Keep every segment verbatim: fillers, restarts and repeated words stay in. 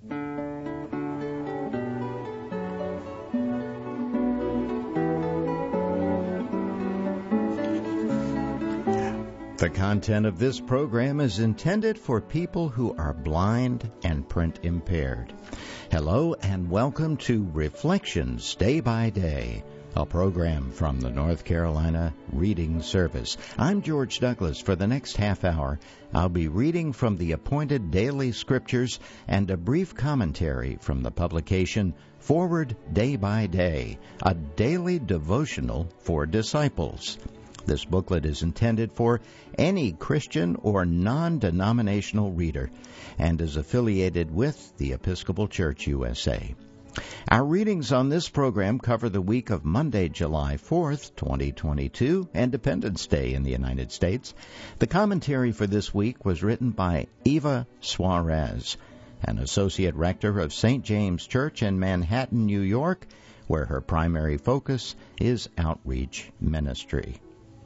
The content of this program is intended for people who are blind and print impaired. Hello and welcome to Reflections Day by Day, a program from the North Carolina Reading Service. I'm George Douglas. For the next half hour, I'll be reading from the appointed daily scriptures and a brief commentary from the publication Forward Day by Day, a daily devotional for disciples. This booklet is intended for any Christian or non-denominational reader and is affiliated with the Episcopal Church U S A. Our readings on this program cover the week of Monday, July fourth, twenty twenty-two, Independence Day in the United States. The commentary for this week was written by Eva Suarez, an associate rector of Saint James Church in Manhattan, New York, where her primary focus is outreach ministry.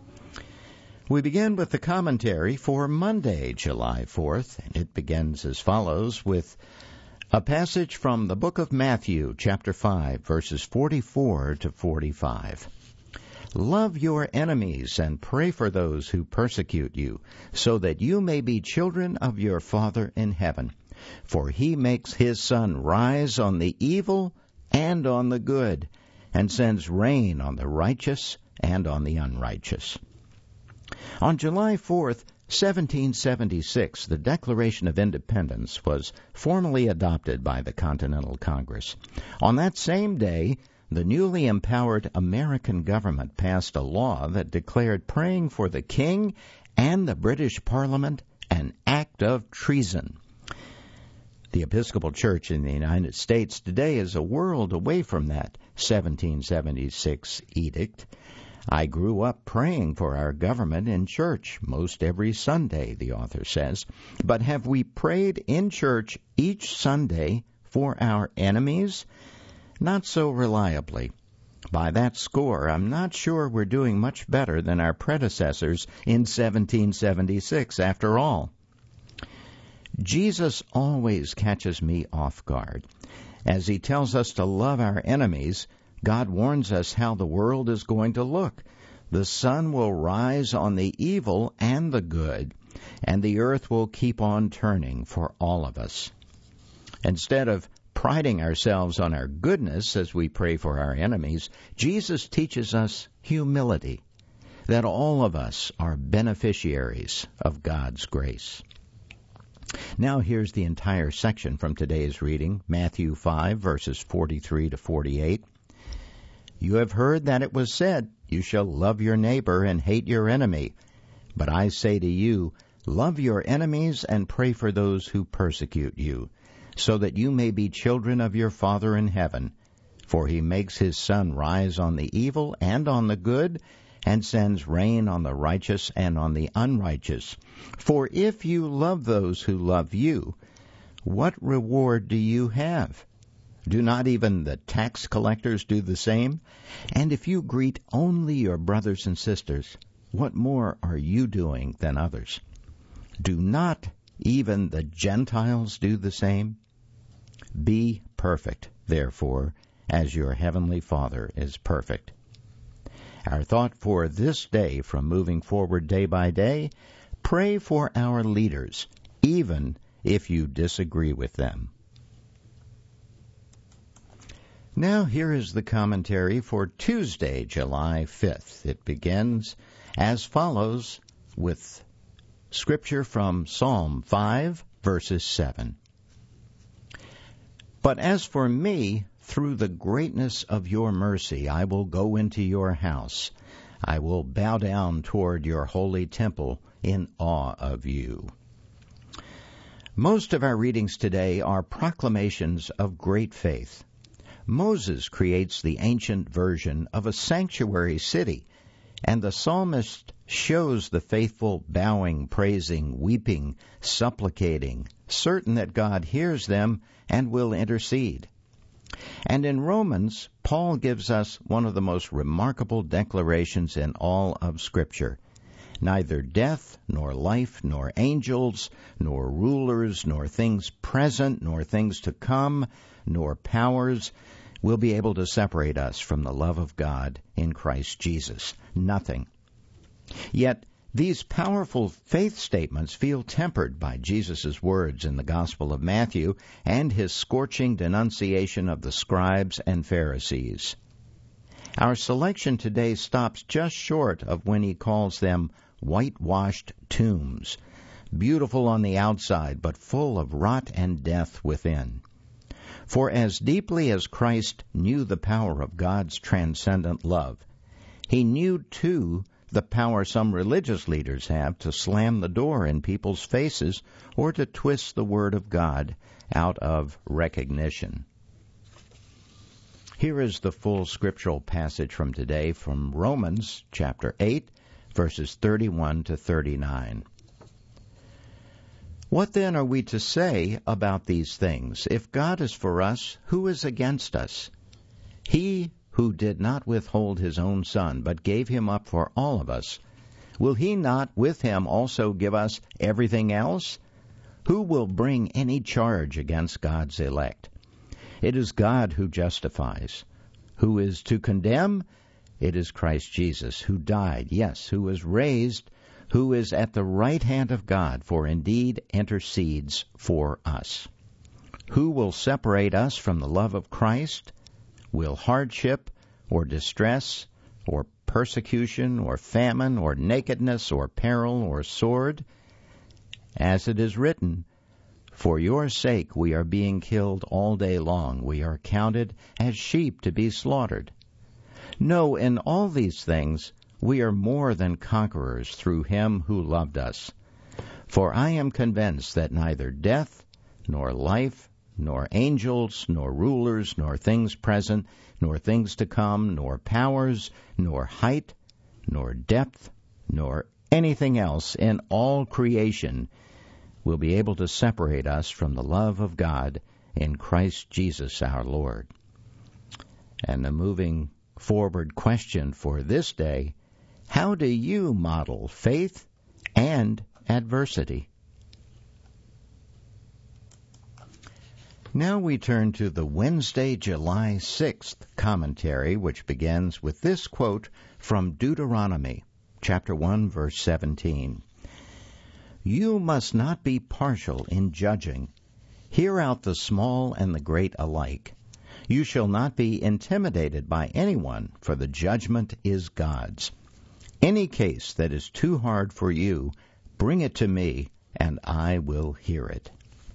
We begin with the commentary for Monday, July fourth. It begins as follows with a passage from the book of Matthew, chapter five, verses forty-four to forty-five. Love your enemies and pray for those who persecute you, so that you may be children of your Father in heaven. For he makes his sun rise on the evil and on the good, and sends rain on the righteous and on the unrighteous. On July fourth, seventeen seventy-six, the Declaration of Independence was formally adopted by the Continental Congress. On that same day, the newly empowered American government passed a law that declared praying for the King and the British Parliament an act of treason. The Episcopal Church in the United States today is a world away from that seventeen seventy-six edict. I grew up praying for our government in church most every Sunday, the author says. But have we prayed in church each Sunday for our enemies? Not so reliably. By that score, I'm not sure we're doing much better than our predecessors in seventeen seventy-six, after all. Jesus always catches me off guard. As he tells us to love our enemies, God warns us how the world is going to look. The sun will rise on the evil and the good, and the earth will keep on turning for all of us. Instead of priding ourselves on our goodness as we pray for our enemies, Jesus teaches us humility, that all of us are beneficiaries of God's grace. Now here's the entire section from today's reading, Matthew five, verses forty-three to forty-eight. You have heard that it was said, you shall love your neighbor and hate your enemy. But I say to you, love your enemies and pray for those who persecute you, so that you may be children of your Father in heaven. For he makes his sun rise on the evil and on the good, and sends rain on the righteous and on the unrighteous. For if you love those who love you, what reward do you have? Do not even the tax collectors do the same? And if you greet only your brothers and sisters, what more are you doing than others? Do not even the Gentiles do the same? Be perfect, therefore, as your heavenly Father is perfect. Our thought for this day from moving forward day by day, pray for our leaders, even if you disagree with them. Now here is the commentary for Tuesday, July fifth. It begins as follows with scripture from Psalm five, verses seven. But as for me, through the greatness of your mercy, I will go into your house. I will bow down toward your holy temple in awe of you. Most of our readings today are proclamations of great faith. Moses creates the ancient version of a sanctuary city, and the psalmist shows the faithful bowing, praising, weeping, supplicating, certain that God hears them and will intercede. And in Romans, Paul gives us one of the most remarkable declarations in all of Scripture. neither death, nor life, nor angels, nor rulers, nor things present, nor things to come, nor powers will be able to separate us from the love of God in Christ Jesus. Nothing. Yet, these powerful faith statements feel tempered by Jesus' words in the Gospel of Matthew and his scorching denunciation of the scribes and Pharisees. Our selection today stops just short of when he calls them whitewashed tombs, beautiful on the outside, but full of rot and death within. For as deeply as Christ knew the power of God's transcendent love, he knew, too, the power some religious leaders have to slam the door in people's faces or to twist the Word of God out of recognition. Here is the full scriptural passage from today from Romans chapter eight, verses thirty-one to thirty-nine. What then are we to say about these things? If God is for us, who is against us? He who did not withhold his own Son, but gave him up for all of us, will he not with him also give us everything else? Who will bring any charge against God's elect? It is God who justifies. Who is to condemn? It is Christ Jesus, who died, yes, who was raised, who is at the right hand of God, for indeed intercedes for us. Who will separate us from the love of Christ? Will hardship, or distress, or persecution, or famine, or nakedness, or peril, or sword? As it is written, for your sake we are being killed all day long. We are counted as sheep to be slaughtered. No, in all these things we are more than conquerors through him who loved us. For I am convinced that neither death, nor life, nor angels, nor rulers, nor things present, nor things to come, nor powers, nor height, nor depth, nor anything else in all creation will be able to separate us from the love of God in Christ Jesus our Lord. And the moving forward question for this day, how do you model faith and adversity? Now we turn to the Wednesday, July sixth commentary, which begins with this quote from Deuteronomy, chapter one, verse seventeen. You must not be partial in judging. Hear out the small and the great alike. You shall not be intimidated by anyone, for the judgment is God's. Any case that is too hard for you, bring it to me, and I will hear it.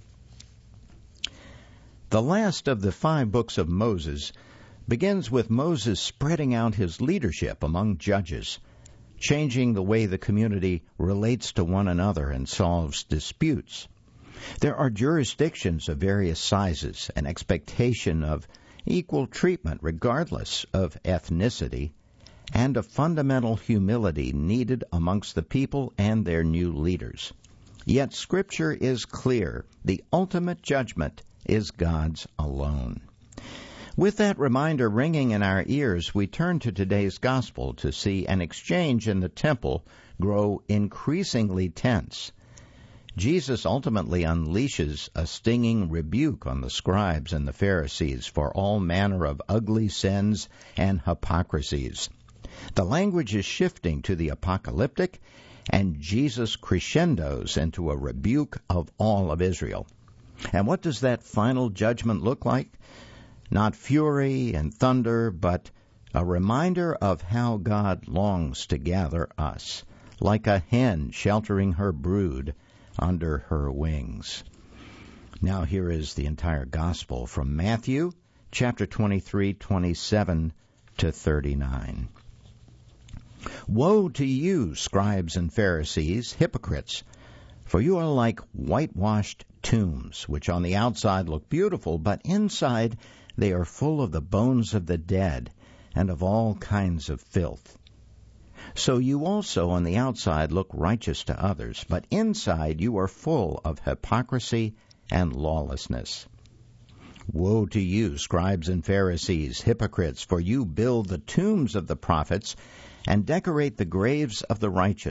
The last of the five books of Moses begins with Moses spreading out his leadership among judges, changing the way the community relates to one another and solves disputes. There are jurisdictions of various sizes, an expectation of equal treatment regardless of ethnicity, and a fundamental humility needed amongst the people and their new leaders. Yet Scripture is clear. The ultimate judgment is God's alone. With that reminder ringing in our ears, we turn to today's gospel to see an exchange in the temple grow increasingly tense. Jesus ultimately unleashes a stinging rebuke on the scribes and the Pharisees for all manner of ugly sins and hypocrisies. The language is shifting to the apocalyptic, and Jesus crescendos into a rebuke of all of Israel. And what does that final judgment look like? Not fury and thunder, but a reminder of how God longs to gather us, like a hen sheltering her brood under her wings. Now here is the entire gospel from Matthew, chapter twenty-three, twenty-seven to thirty-nine. Woe to you, scribes and Pharisees, hypocrites! For you are like whitewashed tombs, which on the outside look beautiful, but inside they are full of the bones of the dead and of all kinds of filth. So you also on the outside look righteous to others, but inside you are full of hypocrisy and lawlessness. Woe to you, scribes and Pharisees, hypocrites, for you build the tombs of the prophets and decorate the graves of the righteous,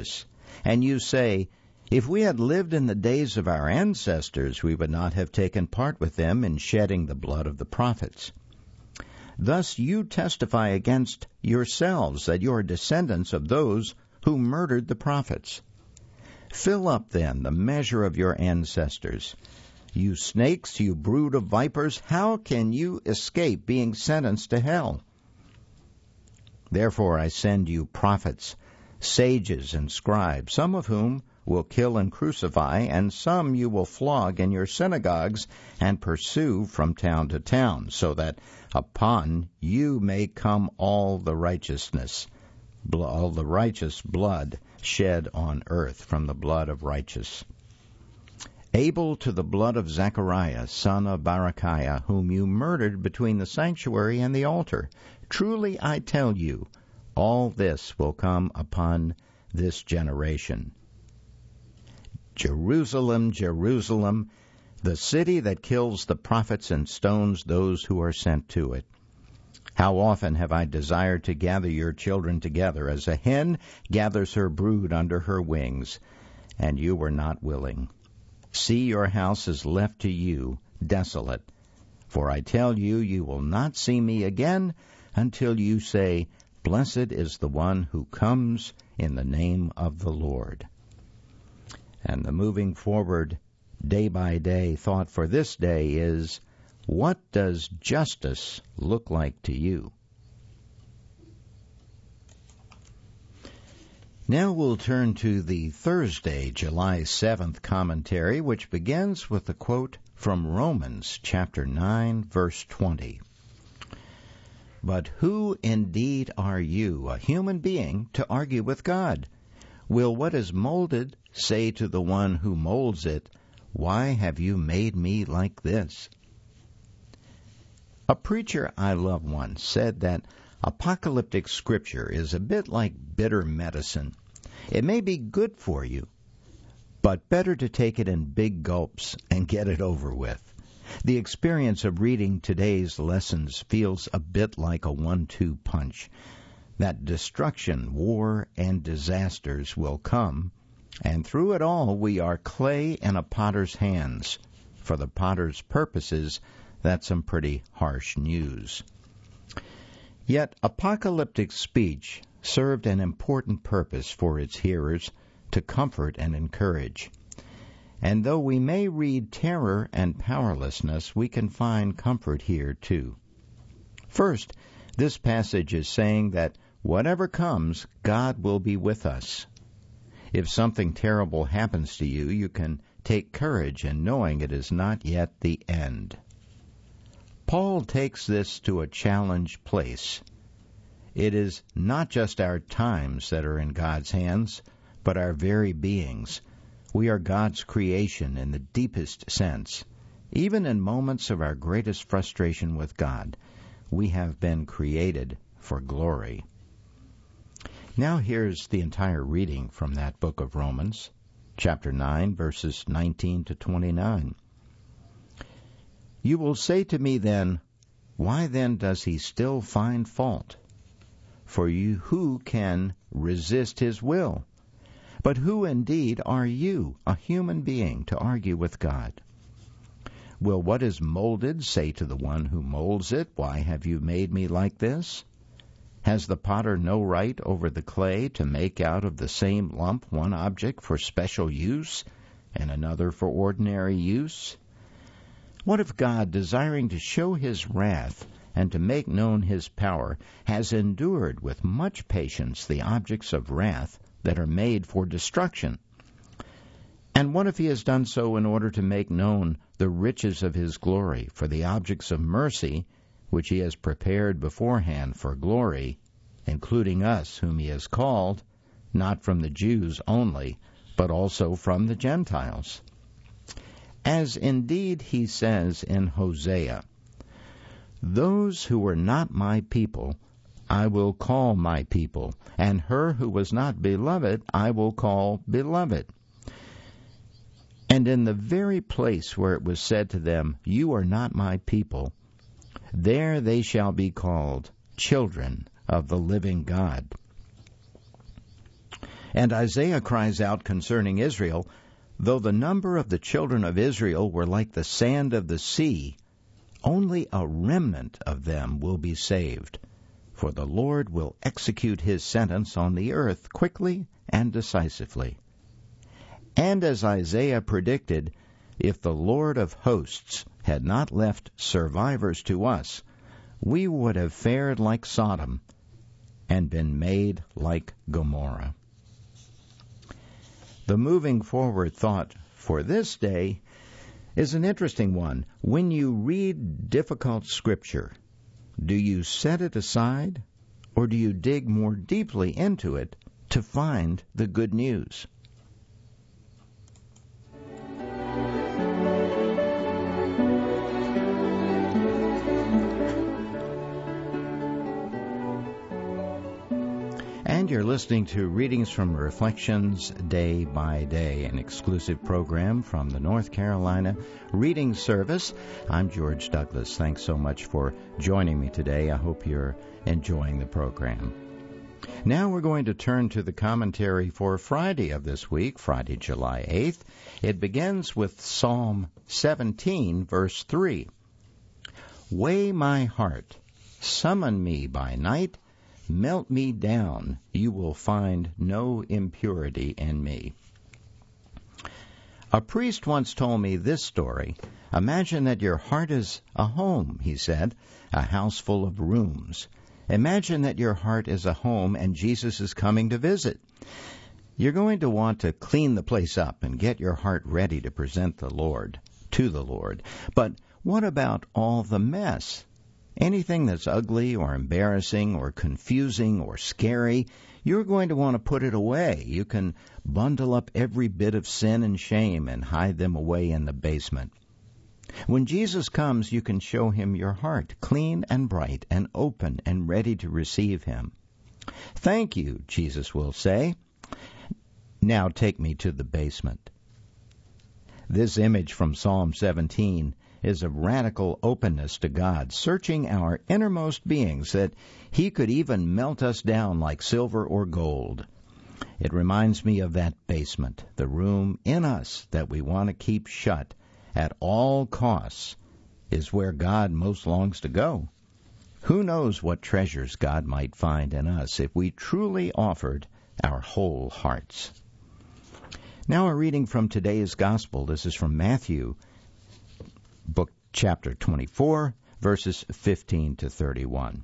And you say, "If we had lived in the days of our ancestors, we would not have taken part with them in shedding the blood of the prophets." Thus you testify against yourselves that you are descendants of those who murdered the prophets. Fill up, then, the measure of your ancestors. You snakes, you brood of vipers, how can you escape being sentenced to hell? Therefore I send you prophets, sages, and scribes, some of whom will kill and crucify, and some you will flog in your synagogues and pursue from town to town, so that upon you may come all the righteousness, all the righteous blood shed on earth from the blood of righteous. Abel to the blood of Zechariah, son of Barachiah, whom you murdered between the sanctuary and the altar. Truly I tell you, all this will come upon this generation. Jerusalem, Jerusalem, the city that kills the prophets and stones those who are sent to it. How often have I desired to gather your children together, as a hen gathers her brood under her wings, and you were not willing. See, your house is left to you, desolate. For I tell you, you will not see me again until you say, Blessed is the one who comes in the name of the Lord. And the moving forward, day by day thought for this day is, what does justice look like to you? Now we'll turn to the Thursday, July seventh commentary, which begins with a quote from Romans chapter nine, verse twenty. But who indeed are you, a human being, to argue with God? Will what is molded say to the one who molds it, Why have you made me like this? A preacher I love once said that apocalyptic scripture is a bit like bitter medicine. It may be good for you, but better to take it in big gulps and get it over with. The experience of reading today's lessons feels a bit like a one two punch. That destruction, war, and disasters will come, and through it all we are clay in a potter's hands. For the potter's purposes, that's some pretty harsh news. Yet apocalyptic speech served an important purpose for its hearers, to comfort and encourage. And though we may read terror and powerlessness, we can find comfort here too. First, this passage is saying that whatever comes, God will be with us. If something terrible happens to you, you can take courage in knowing it is not yet the end. Paul takes this to a challenged place. It is not just our times that are in God's hands, but our very beings. We are God's creation in the deepest sense. Even in moments of our greatest frustration with God, we have been created for glory. Now here's the entire reading from that book of Romans, chapter nine, verses nineteen to twenty-nine. You will say to me then, Why then does he still find fault? For you who can resist his will? But who indeed are you, a human being, to argue with God? Will what is molded say to the one who molds it, Why have you made me like this? Has the potter no right over the clay to make out of the same lump one object for special use and another for ordinary use? What if God, desiring to show his wrath and to make known his power, has endured with much patience the objects of wrath that are made for destruction? And what if he has done so in order to make known the riches of his glory for the objects of mercy, which he has prepared beforehand for glory, including us whom he has called, not from the Jews only, but also from the Gentiles? As indeed he says in Hosea, Those who were not my people I will call my people, and her who was not beloved I will call beloved. And in the very place where it was said to them, You are not my people, there they shall be called children of the living God. And Isaiah cries out concerning Israel, though the number of the children of Israel were like the sand of the sea, only a remnant of them will be saved. For the Lord will execute his sentence on the earth quickly and decisively. And as Isaiah predicted, if the Lord of hosts had not left survivors to us, we would have fared like Sodom and been made like Gomorrah. The moving forward thought for this day is an interesting one. When you read difficult scripture, do you set it aside, or do you dig more deeply into it to find the good news? And you're listening to Readings from Reflections Day by Day, an exclusive program from the North Carolina Reading Service. I'm George Douglas. Thanks so much for joining me today. I hope you're enjoying the program. Now we're going to turn to the commentary for Friday of this week, Friday, July eighth. It begins with Psalm seventeen, verse three. Weigh my heart, summon me by night, melt me down, you will find no impurity in me. A priest once told me this story. Imagine that your heart is a home, he said, a house full of rooms. Imagine that your heart is a home and Jesus is coming to visit. You're going to want to clean the place up and get your heart ready to present the Lord, to the Lord. But what about all the mess? Anything that's ugly or embarrassing or confusing or scary, you're going to want to put it away. You can bundle up every bit of sin and shame and hide them away in the basement. When Jesus comes, you can show him your heart, clean and bright and open and ready to receive him. Thank you, Jesus will say. Now take me to the basement. This image from Psalm seventeen is a radical openness to God, searching our innermost beings that he could even melt us down like silver or gold. It reminds me of that basement, the room in us that we want to keep shut at all costs, is where God most longs to go. Who knows what treasures God might find in us if we truly offered our whole hearts. Now a reading from today's Gospel. This is from Matthew, book chapter twenty-four, verses fifteen to thirty-one.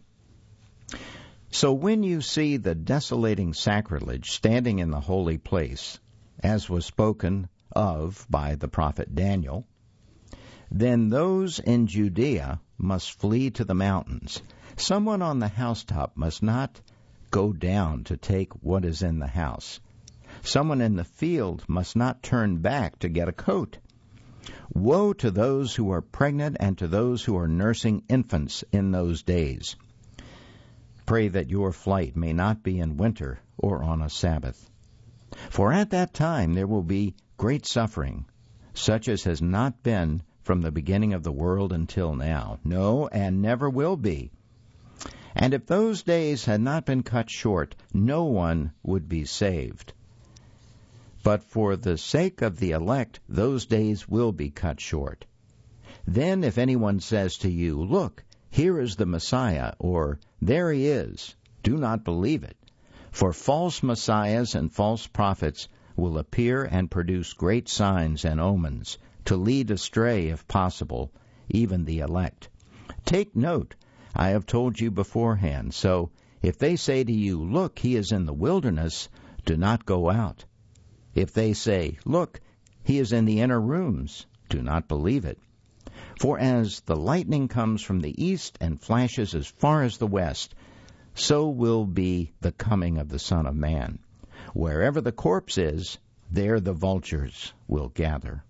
So when you see the desolating sacrilege standing in the holy place, as was spoken of by the prophet Daniel, then those in Judea must flee to the mountains. Someone on the housetop must not go down to take what is in the house. Someone in the field must not turn back to get a coat. Woe to those who are pregnant and to those who are nursing infants in those days. Pray that your flight may not be in winter or on a Sabbath. For at that time there will be great suffering, such as has not been from the beginning of the world until now, no, and never will be. And if those days had not been cut short, no one would be saved. But for the sake of the elect, those days will be cut short. Then if anyone says to you, look, here is the Messiah, or there he is, do not believe it. For false messiahs and false prophets will appear and produce great signs and omens, to lead astray, if possible, even the elect. Take note, I have told you beforehand. So if they say to you, look, he is in the wilderness, do not go out. If they say, look, he is in the inner rooms, do not believe it. For as the lightning comes from the east and flashes as far as the west, so will be the coming of the Son of Man. Wherever the corpse is, there the vultures will gather.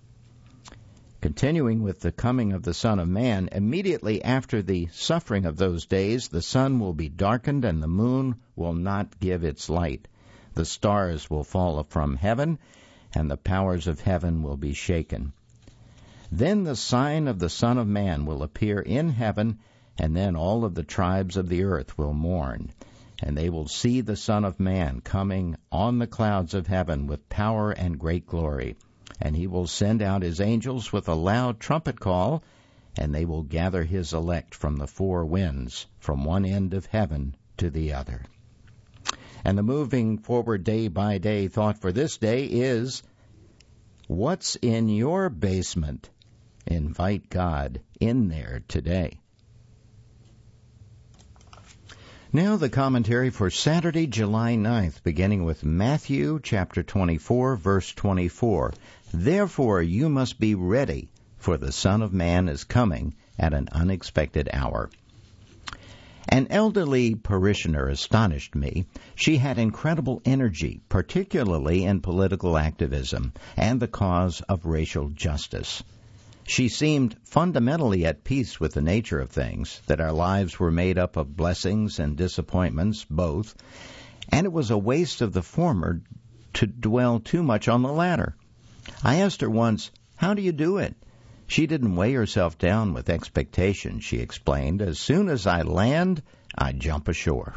Continuing with the coming of the Son of Man, immediately after the suffering of those days, the sun will be darkened and the moon will not give its light. The stars will fall from heaven, and the powers of heaven will be shaken. Then the sign of the Son of Man will appear in heaven, and then all of the tribes of the earth will mourn. and they will see the Son of Man coming on the clouds of heaven with power and great glory. And he will send out his angels with a loud trumpet call, and they will gather his elect from the four winds, from one end of heaven to the other. And the moving forward day by day thought for this day is, what's in your basement? Invite God in there today. Now the commentary for Saturday, July ninth, beginning with Matthew chapter twenty-four, verse twenty-four. Therefore you must be ready, for the Son of Man is coming at an unexpected hour. An elderly parishioner astonished me. She had incredible energy, particularly in political activism and the cause of racial justice. She seemed fundamentally at peace with the nature of things, that our lives were made up of blessings and disappointments, both, and it was a waste of the former to dwell too much on the latter. I asked her once, "How do you do it?" She didn't weigh herself down with expectation, she explained. As soon as I land, I jump ashore.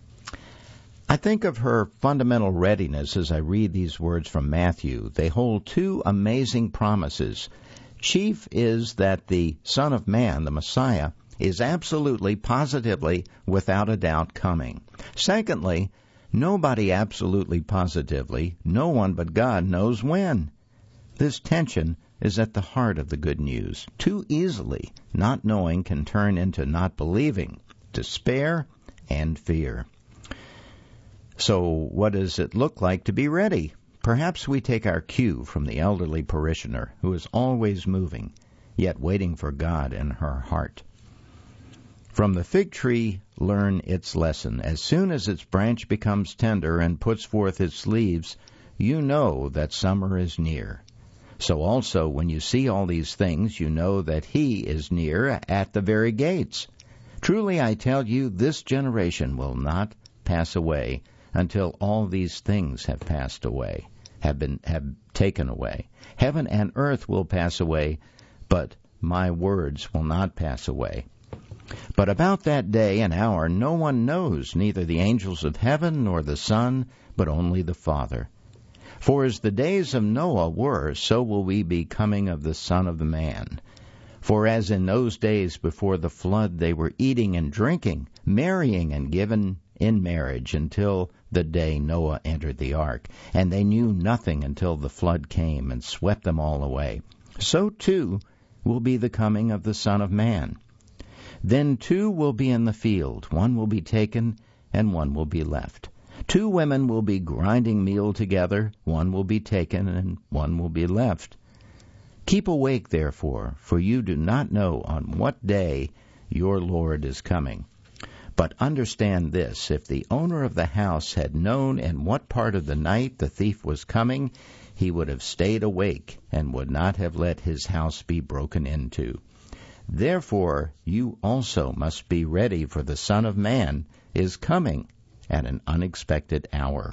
I think of her fundamental readiness as I read these words from Matthew. They hold two amazing promises. Chief is that the Son of Man, the Messiah, is absolutely, positively, without a doubt coming. Secondly, nobody absolutely, positively, no one but God knows when. This tension is at the heart of the good news. Too easily, not knowing can turn into not believing, despair, and fear. So what does it look like to be ready? Perhaps we take our cue from the elderly parishioner who is always moving, yet waiting for God in her heart. From the fig tree, learn its lesson. As soon as its branch becomes tender and puts forth its leaves, you know that summer is near. So also, when you see all these things, you know that he is near at the very gates. Truly, I tell you, this generation will not pass away until all these things have passed away, have been have taken away. Heaven and earth will pass away, but my words will not pass away. But about that day and hour no one knows, neither the angels of heaven nor the Son, but only the Father. For as the days of Noah were, so will we be coming of the Son of the Man. For as in those days before the flood they were eating and drinking, marrying and given in marriage until the day Noah entered the ark, and they knew nothing until the flood came and swept them all away, so too will be the coming of the Son of Man. Then two will be in the field, one will be taken and one will be left. Two women will be grinding meal together, one will be taken and one will be left. Keep awake, therefore, for you do not know on what day your Lord is coming. But understand this, if the owner of the house had known in what part of the night the thief was coming, he would have stayed awake and would not have let his house be broken into. Therefore you also must be ready, for the Son of Man is coming at an unexpected hour.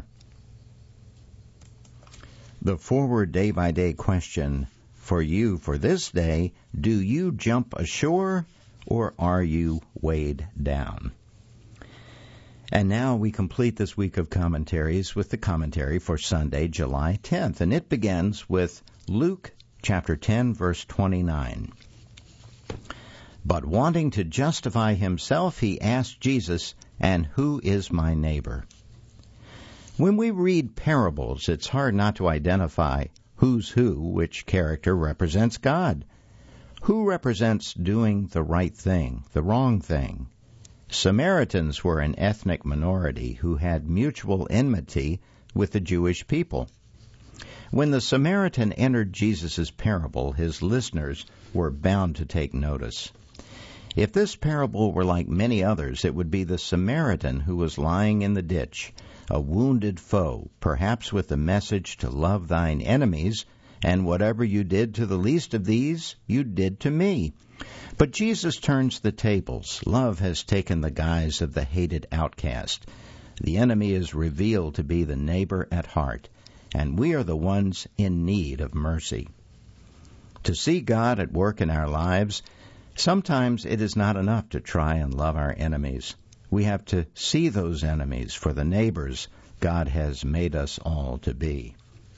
The forward day-by-day question for you for this day, do you jump ashore or are you weighed down? And now we complete this week of commentaries with the commentary for Sunday, July tenth, and it begins with Luke chapter ten, verse twenty-nine. But wanting to justify himself, he asked Jesus, "And who is my neighbor?" When we read parables, it's hard not to identify who's who, which character represents God. Who represents doing the right thing, the wrong thing? Samaritans were an ethnic minority who had mutual enmity with the Jewish people. When the Samaritan entered Jesus' parable, his listeners were bound to take notice. If this parable were like many others, it would be the Samaritan who was lying in the ditch, a wounded foe, perhaps with the message to love thine enemies, and whatever you did to the least of these, you did to me. But Jesus turns the tables. Love has taken the guise of the hated outcast. The enemy is revealed to be the neighbor at heart, and we are the ones in need of mercy. To see God at work in our lives, sometimes it is not enough to try and love our enemies. We have to see those enemies for the neighbors God has made us all to be.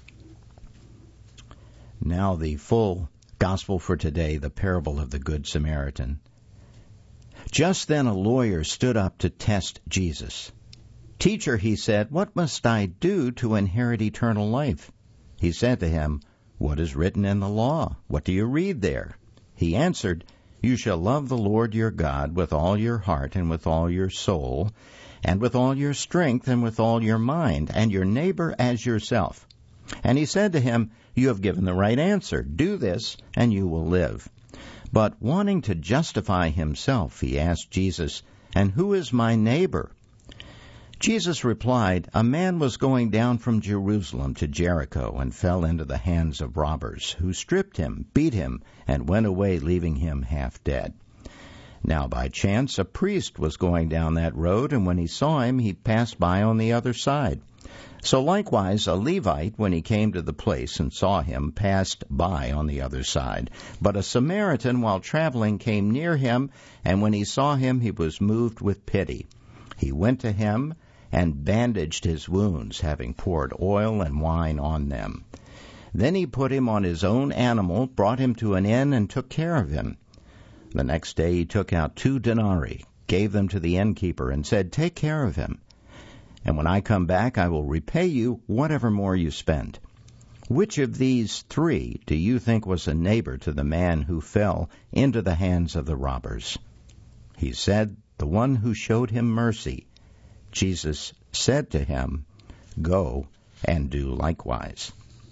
Now the full gospel for today, the parable of the Good Samaritan. Just then a lawyer stood up to test Jesus. "Teacher," he said, "what must I do to inherit eternal life?" He said to him, "What is written in the law? What do you read there?" He answered, "You shall love the Lord your God with all your heart and with all your soul, and with all your strength and with all your mind, and your neighbor as yourself." And he said to him, "You have given the right answer. Do this, and you will live." But wanting to justify himself, he asked Jesus, "And who is my neighbor?" Jesus replied, "A man was going down from Jerusalem to Jericho and fell into the hands of robbers, who stripped him, beat him, and went away, leaving him half dead. Now by chance a priest was going down that road, and when he saw him, he passed by on the other side. So likewise a Levite, when he came to the place and saw him, passed by on the other side. But a Samaritan, while traveling, came near him, and when he saw him, he was moved with pity. He went to him and bandaged his wounds, having poured oil and wine on them. Then he put him on his own animal, brought him to an inn, and took care of him. The next day he took out two denarii, gave them to the innkeeper, and said, 'Take care of him, and when I come back I will repay you whatever more you spend.' Which of these three do you think was a neighbor to the man who fell into the hands of the robbers?" He said, "The one who showed him mercy." Jesus said to him, "Go and do likewise."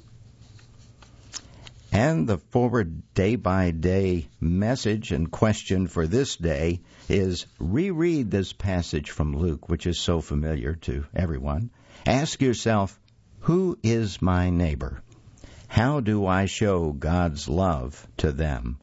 And the Forward Day by Day message and question for this day is, reread this passage from Luke, which is so familiar to everyone. Ask yourself, who is my neighbor? How do I show God's love to them?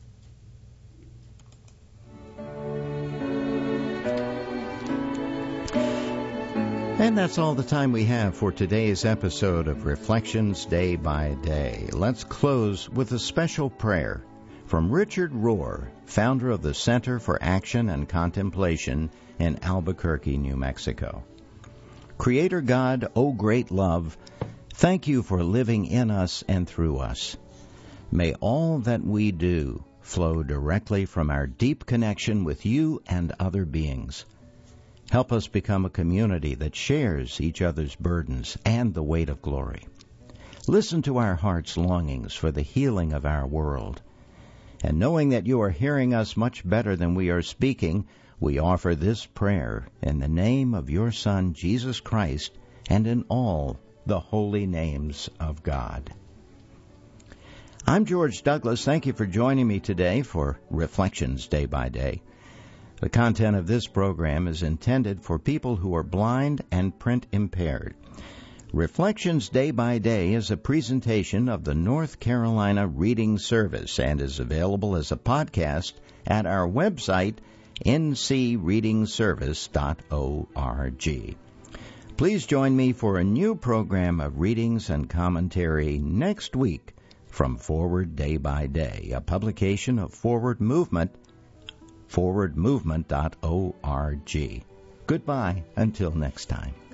And that's all the time we have for today's episode of Reflections Day by Day. Let's close with a special prayer from Richard Rohr, founder of the Center for Action and Contemplation in Albuquerque, New Mexico. Creator God, O great love, thank you for living in us and through us. May all that we do flow directly from our deep connection with you and other beings. Help us become a community that shares each other's burdens and the weight of glory. Listen to our heart's longings for the healing of our world. And knowing that you are hearing us much better than we are speaking, we offer this prayer in the name of your Son, Jesus Christ, and in all the holy names of God. I'm George Douglas. Thank you for joining me today for Reflections Day by Day. The content of this program is intended for people who are blind and print impaired. Reflections Day by Day is a presentation of the North Carolina Reading Service and is available as a podcast at our website, n c reading service dot org. Please join me for a new program of readings and commentary next week from Forward Day by Day, a publication of Forward Movement, forward movement dot org. Goodbye until next time.